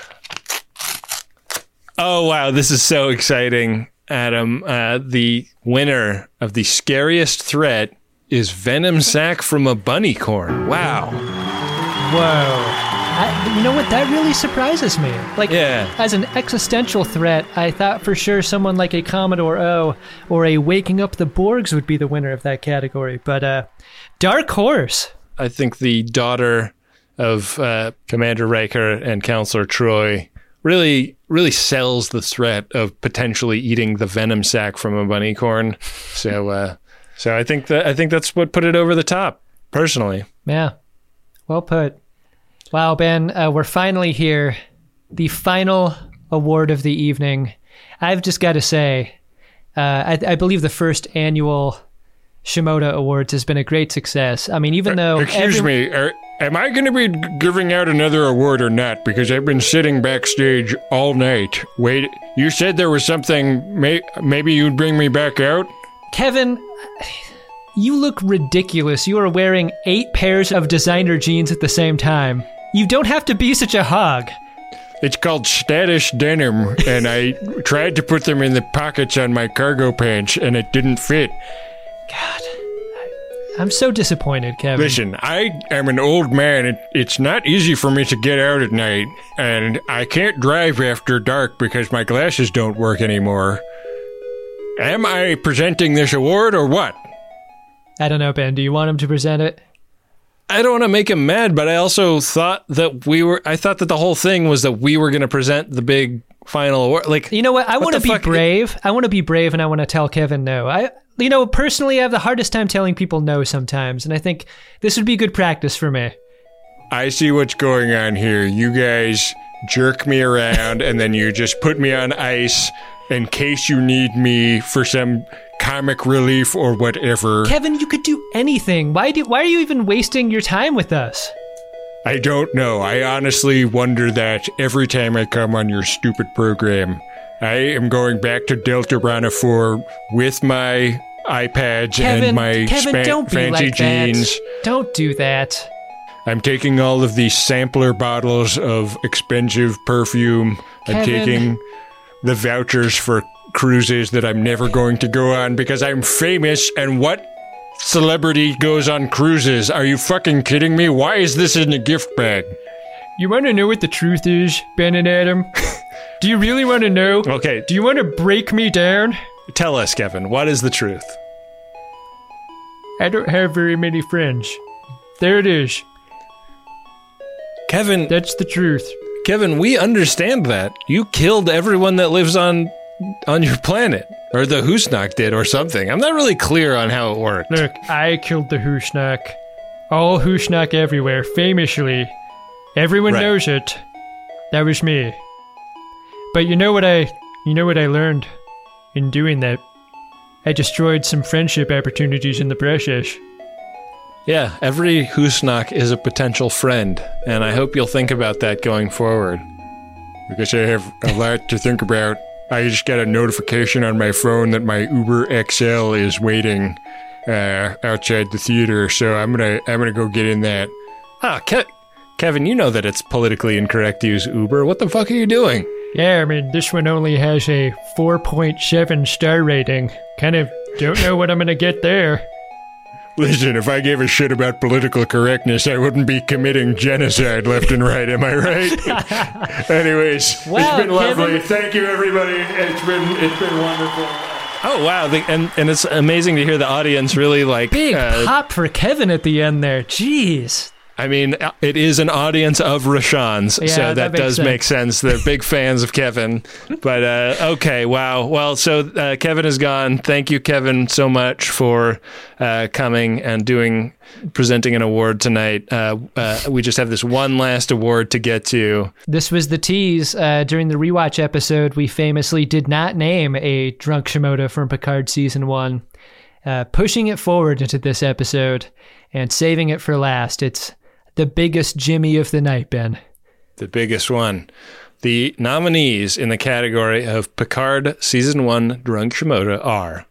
Oh, wow, this is so exciting, Adam. The winner of the scariest threat is venom sac from a bunny corn. Wow.
Whoa. You know what? That really surprises me. As an existential threat, I thought for sure someone like a Commodore O or a Waking Up the Borgs would be the winner of that category. But dark horse.
I think the daughter of Commander Riker and Counselor Troi really sells the threat of potentially eating the venom sac from a bunny corn. So I think that's what put it over the top, personally.
Yeah, well put. Wow, Ben, we're finally here. The final award of the evening. I've just got to say, I believe the first annual Shimoda Awards has been a great success. I mean, even though...
Excuse me, am I going to be giving out another award or not? Because I've been sitting backstage all night. Wait, you said there was something... Maybe you'd bring me back out?
Kevin, you look ridiculous. You are wearing 8 pairs of designer jeans at the same time. You don't have to be such a hog.
It's called status denim, and I tried to put them in the pockets on my cargo pants, and it didn't fit.
God, I'm so disappointed, Kevin.
Listen, I am an old man. It's not easy for me to get out at night, and I can't drive after dark because my glasses don't work anymore. Am I presenting this award or what?
I don't know, Ben. Do you want him to present it?
I don't want to make him mad, but I also thought that I thought that the whole thing was that we were going to present the big final award. Like,
you know what? I want to be brave. I want to be brave, and I want to tell Kevin no. Personally, I have the hardest time telling people no sometimes, and I think this would be good practice for me.
I see what's going on here. You guys jerk me around, and then you just put me on ice in case you need me for some comic relief or whatever.
Kevin, you could do anything. Why are you even wasting your time with us?
I don't know. I honestly wonder that every time I come on your stupid program. I am going back to Delta Rana 4 with my iPads and my fancy jeans.
Don't do that.
I'm taking all of these sampler bottles of expensive perfume.
Kevin.
I'm taking the vouchers for cruises that I'm never going to go on because I'm famous. And what celebrity goes on cruises? Are you fucking kidding me? Why is this in a gift bag?
You want to know what the truth is, Ben and Adam? Do you really want to know?
Okay.
Do you want to break me down?
Tell us, Kevin. What is the truth?
I don't have very many friends. There it is.
Kevin.
That's the truth.
Kevin, we understand that. You killed everyone that lives on your planet. Or the Husnak did or something. I'm not really clear on how it worked.
Look, I killed the Husnak. All Husnak everywhere, famously. Everyone knows it. That was me. But you know what I learned in doing that? I destroyed some friendship opportunities in the process.
Yeah, every Husnak is a potential friend, and I hope you'll think about that going forward.
Because I have a lot to think about. I just got a notification on my phone that my Uber XL is waiting outside the theater, so I'm gonna go get in that.
Kevin, you know that it's politically incorrect to use Uber. What the fuck are you doing?
Yeah, I mean, this one only has a 4.7 star rating. Kind of don't know what I'm gonna get there.
Listen, if I gave a shit about political correctness, I wouldn't be committing genocide left and right, am I right? Anyways,
wow,
it's been lovely.
Kevin.
Thank you, everybody. It's been wonderful.
Oh, wow. And it's amazing to hear the audience really like...
Big pop for Kevin at the end there. Jeez.
I mean, it is an audience of Rashawn's, so that does make sense. They're big fans of Kevin. But, okay, wow. Well, so Kevin is gone. Thank you, Kevin, so much for coming and presenting an award tonight. We just have this one last award to get to.
This was the tease. During the rewatch episode, we famously did not name a drunk Shimoda from Picard Season 1. Pushing it forward into this episode and saving it for last. It's the biggest Jimmy of the night, Ben.
The biggest one. The nominees in the category of Picard Season 1 Drunk Shimoda are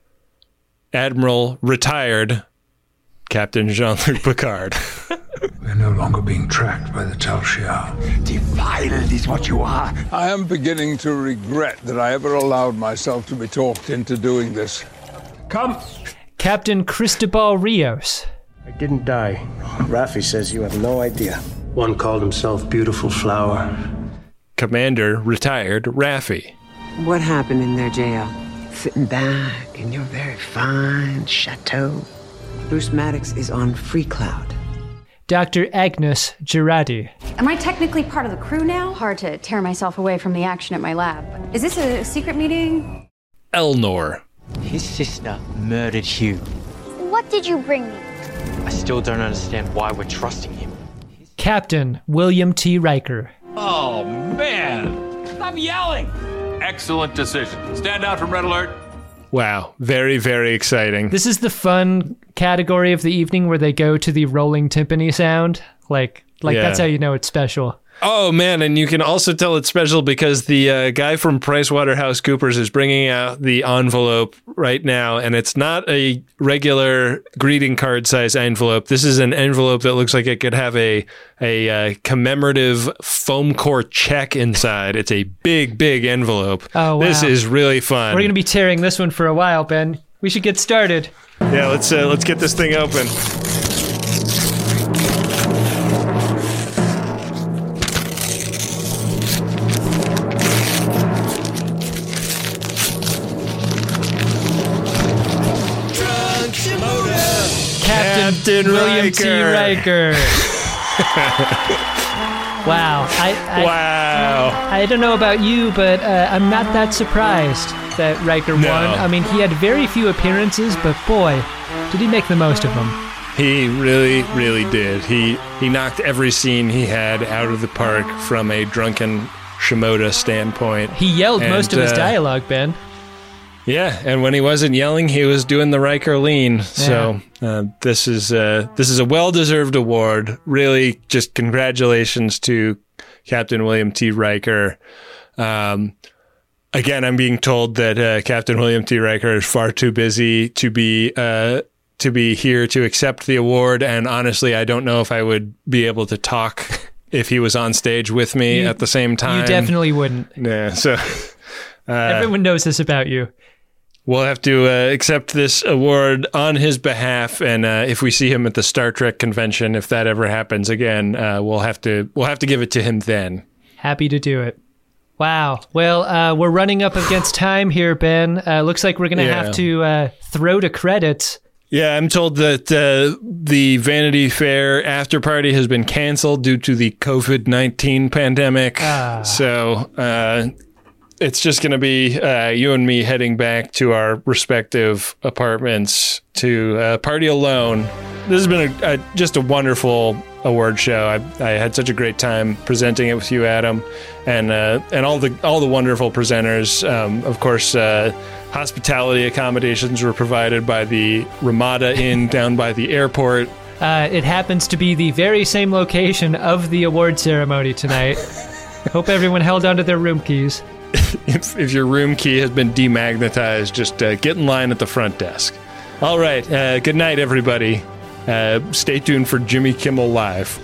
Admiral Retired Captain Jean-Luc Picard.
We're no longer being tracked by the Tal Shiar.
Divided is what you are.
I am beginning to regret that I ever allowed myself to be talked into doing this.
Come.
Captain Cristobal Rios.
I didn't die. Raffi says you have no idea. One called himself Beautiful Flower.
Commander Retired Raffi.
What happened in their jail? Sitting back in your very fine chateau. Bruce Maddox is on Free Cloud.
Dr. Agnes Girardi.
Am I technically part of the crew now? Hard to tear myself away from the action at my lab. Is this a secret meeting?
Elnor.
His sister murdered Hugh.
What did you bring me?
I still don't understand why we're trusting him.
Captain William T. Riker.
Oh, man. Stop yelling. Excellent decision. Stand out from Red Alert.
Wow. Very, very exciting.
This is the fun category of the evening where they go to the rolling timpani sound. Like that's how you know it's special.
Oh, man, and you can also tell it's special because the guy from PricewaterhouseCoopers is bringing out the envelope right now, and it's not a regular greeting card size envelope. This is an envelope that looks like it could have a commemorative foam core check inside. It's a big, big envelope.
Oh, wow.
This is really fun.
We're going to be tearing this one for a while, Ben. We should get started.
Yeah, let's get this thing open.
Captain William T. Riker. Wow. I don't know about you, but I'm not that surprised that Riker won. I mean, he had very few appearances, but boy, did he make the most of them.
He really, really did. He knocked every scene he had out of the park from a drunken Shimoda standpoint.
He yelled most of his dialogue, Ben.
Yeah, and when he wasn't yelling, he was doing the Riker lean. Yeah. So this is a well-deserved award. Really, just congratulations to Captain William T. Riker. Again, I'm being told that Captain William T. Riker is far too busy to be here to accept the award, and honestly, I don't know if I would be able to talk if he was on stage with me at the same time.
You definitely wouldn't.
Yeah, so
everyone knows this about you.
We'll have to accept this award on his behalf, and if we see him at the Star Trek convention, if that ever happens again, we'll have to give it to him then.
Happy to do it. Wow. Well, we're running up against time here, Ben. Looks like we're going to have to throw to credits.
Yeah, I'm told that the Vanity Fair after party has been canceled due to the COVID-19 pandemic. So it's just going to be you and me heading back to our respective apartments to party alone. This has been just a wonderful award show. I had such a great time presenting it with you, Adam, and all the wonderful presenters. Of course, hospitality accommodations were provided by the Ramada Inn down by the airport.
It happens to be the very same location of the award ceremony tonight. Hope everyone held onto their room keys.
If your room key has been demagnetized, just get in line at the front desk. All right. Good night, everybody. Stay tuned for Jimmy Kimmel Live.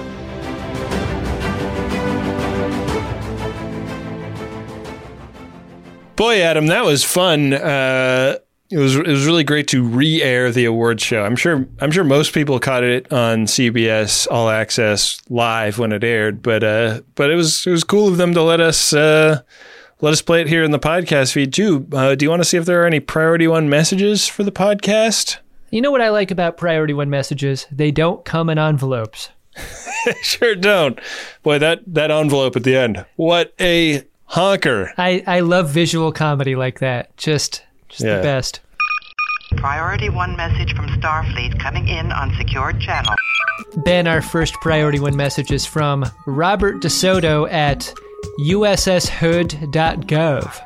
Boy, Adam, that was fun. It was really great to re-air the awards show. I'm sure most people caught it on CBS All Access live when it aired, but it was cool of them to let us play it here in the podcast feed too. Do you want to see if there are any Priority One messages for the podcast?
You know what I like about Priority One messages? They don't come in envelopes.
Sure don't. Boy, that envelope at the end. What a honker.
I love visual comedy like that. Just the best.
Priority One message from Starfleet coming in on secured channel.
Ben, our first Priority One message is from Robert DeSoto at usshood.gov.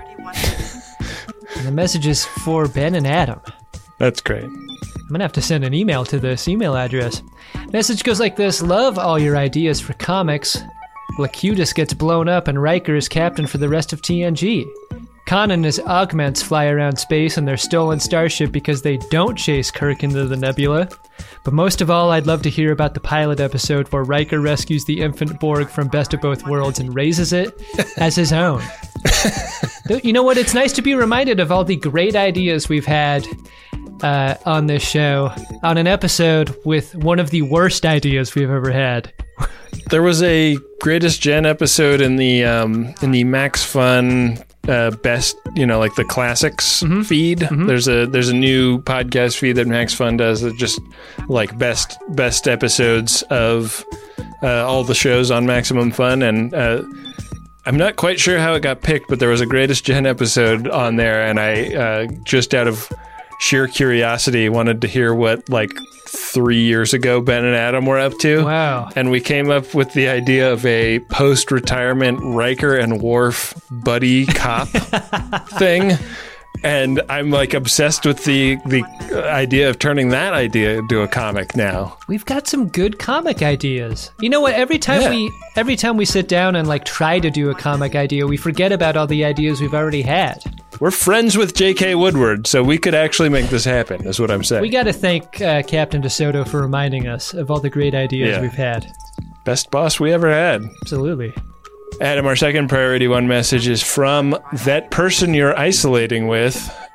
And the message is for Ben and Adam.
That's great.
I'm going to have to send an email to this email address. Message goes like this. Love all your ideas for comics. Locutus gets blown up and Riker is captain for the rest of TNG. Khan and his augments fly around space in their stolen starship because they don't chase Kirk into the nebula. But most of all, I'd love to hear about the pilot episode where Riker rescues the infant Borg from Best of Both Worlds and raises it as his own. You know what? It's nice to be reminded of all the great ideas we've had on this show, on an episode with one of the worst ideas we've ever had.
There was a Greatest Gen episode in the Max Fun best, like the classics feed. Mm-hmm. There's a new podcast feed that Max Fun does that just like best episodes of all the shows on Maximum Fun, and I'm not quite sure how it got picked, but there was a Greatest Gen episode on there, and I just out of sheer curiosity wanted to hear what 3 years ago Ben and Adam were up to.
Wow.
And we came up with the idea of a post-retirement Riker and Worf buddy cop thing. And I'm obsessed with the idea of turning that idea into a comic now.
We've got some good comic ideas. You know what? Every time we sit down and try to do a comic idea, we forget about all the ideas we've already had.
We're friends with J.K. Woodward, so we could actually make this happen, is what I'm saying.
We got to thank Captain DeSoto for reminding us of all the great ideas we've had.
Best boss we ever had.
Absolutely.
Adam, our second Priority One message is from that person you're isolating with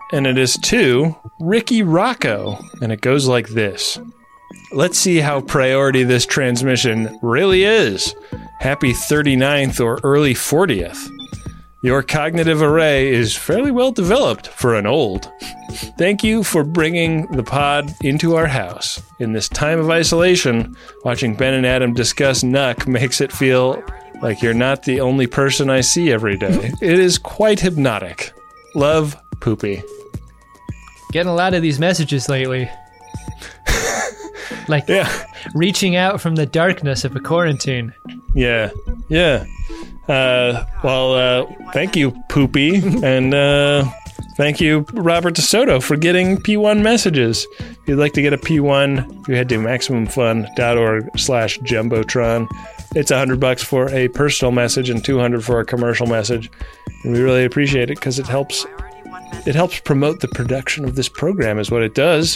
and it is to Ricky Rocco, and it goes like this. Let's see how priority this transmission really is. Happy 39th or early 40th. Your cognitive array is fairly well developed for an old. Thank you for bringing the pod into our house. In this time of isolation, watching Ben and Adam discuss Nuck makes it feel like you're not the only person I see every day. It is quite hypnotic. Love, Poopy.
Getting a lot of these messages lately. Like, reaching out from the darkness of a quarantine.
Yeah. Thank you, Poopy, and thank you, Robert DeSoto, for getting P1 messages. If you'd like to get a P1, you head to MaximumFun.org/Jumbotron. It's $100 for a personal message and $200 for a commercial message, and we really appreciate it because it helps promote the production of this program, is what it does.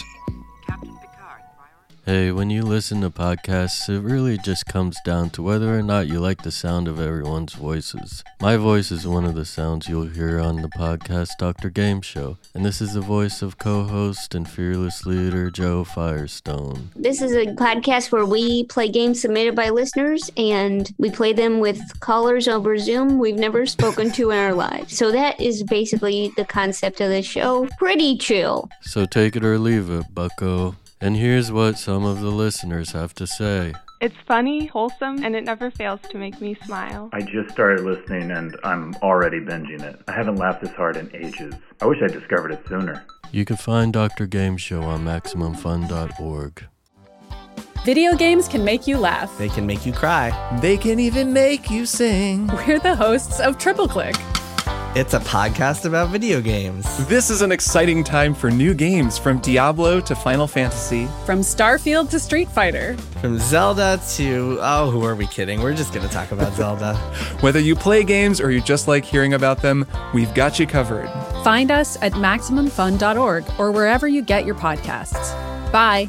Hey, when you listen to podcasts, it really just comes down to whether or not you like the sound of everyone's voices. My voice is one of the sounds you'll hear on the podcast Dr. Game Show, and this is the voice of co-host and fearless leader Joe Firestone.
This is a podcast where we play games submitted by listeners, and we play them with callers over Zoom we've never spoken to in our lives. So that is basically the concept of the show. Pretty chill.
So take it or leave it, bucko. And here's what some of the listeners have to say.
It's funny, wholesome, and it never fails to make me smile.
I just started listening and I'm already binging it. I haven't laughed this hard in ages. I wish I discovered it sooner.
You can find Dr. Game Show on MaximumFun.org.
Video games can make you laugh.
They can make you cry. They can even make you sing.
We're the hosts of Triple Click.
It's a podcast about video games.
This is an exciting time for new games, from Diablo to Final Fantasy.
From Starfield to Street Fighter.
From Zelda to... oh, who are we kidding? We're just going to talk about Zelda.
Whether you play games or you just like hearing about them, we've got you covered.
Find us at MaximumFun.org or wherever you get your podcasts. Bye.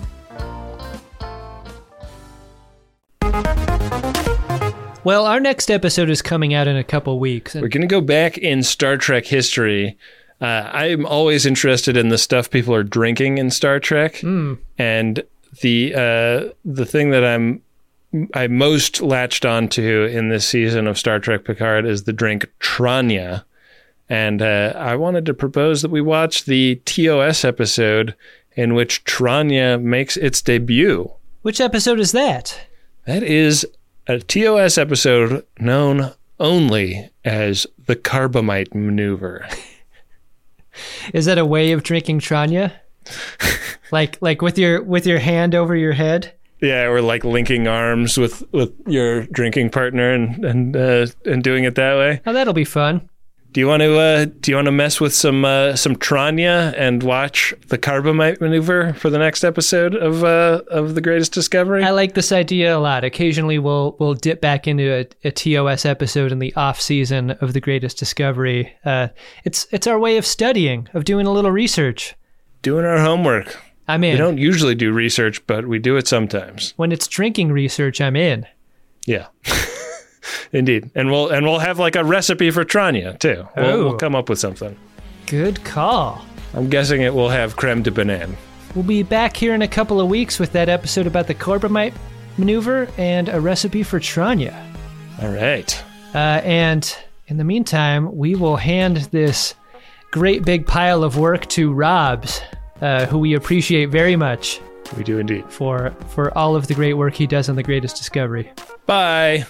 Well, our next episode is coming out in a couple weeks.
We're going to go back in Star Trek history. I'm always interested in the stuff people are drinking in Star Trek. And the thing that I most latched onto in this season of Star Trek Picard is the drink Tranya. And I wanted to propose that we watch the TOS episode in which Tranya makes its debut.
Which episode is that?
That is a TOS episode known only as the Carbamite Maneuver.
Is that a way of drinking Tranya? like with your hand over your head?
Yeah, or like linking arms with your drinking partner and doing it that way.
Oh, that'll be fun.
Do you want to mess with some Tranya and watch the Carbamite Maneuver for the next episode of The Greatest Discovery?
I like this idea a lot. Occasionally we'll dip back into a TOS episode in the off season of The Greatest Discovery. It's our way of studying, of doing a little research,
doing our homework.
I'm in.
We don't usually do research, but we do it sometimes.
When it's drinking research, I'm in.
Yeah. Indeed. And we'll have like a recipe for Tranya too. We'll come up with something.
Good call.
I'm guessing it will have creme de banane.
We'll be back here in a couple of weeks with that episode about the Carbamite Maneuver and a recipe for Tranya.
All right.
And in the meantime, we will hand this great big pile of work to Robs, who we appreciate very much.
We do indeed.
For all of the great work he does on The Greatest Discovery.
Bye.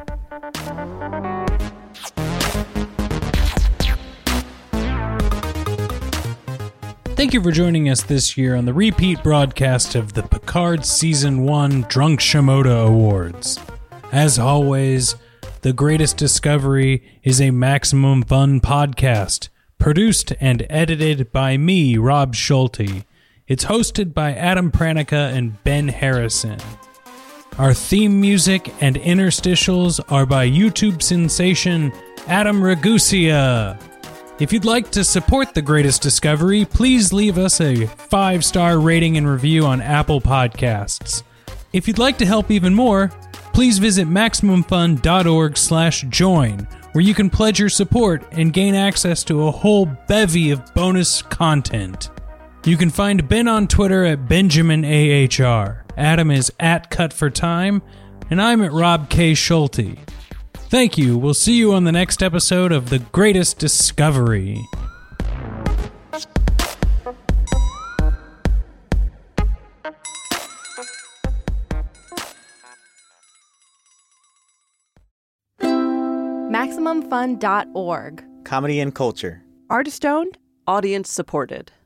Thank you for joining us this year on the repeat broadcast of the Picard Season 1 Drunk Shimoda Awards. As always, The Greatest Discovery is a Maximum Fun podcast, produced and edited by me, Rob Schulte. It's hosted by Adam Pranica and Ben Harrison. Our theme music and interstitials are by YouTube sensation Adam Ragusia. If you'd like to support The Greatest Discovery, please leave us a 5-star rating and review on Apple Podcasts. If you'd like to help even more, please visit MaximumFun.org/join, where you can pledge your support and gain access to a whole bevy of bonus content. You can find Ben on Twitter at BenjaminAHR. Adam is at CutForTime, and I'm at Rob K. Schulte. Thank you. We'll see you on the next episode of The Greatest Discovery.
MaximumFun.org.
Comedy and culture.
Artist-owned. Audience supported.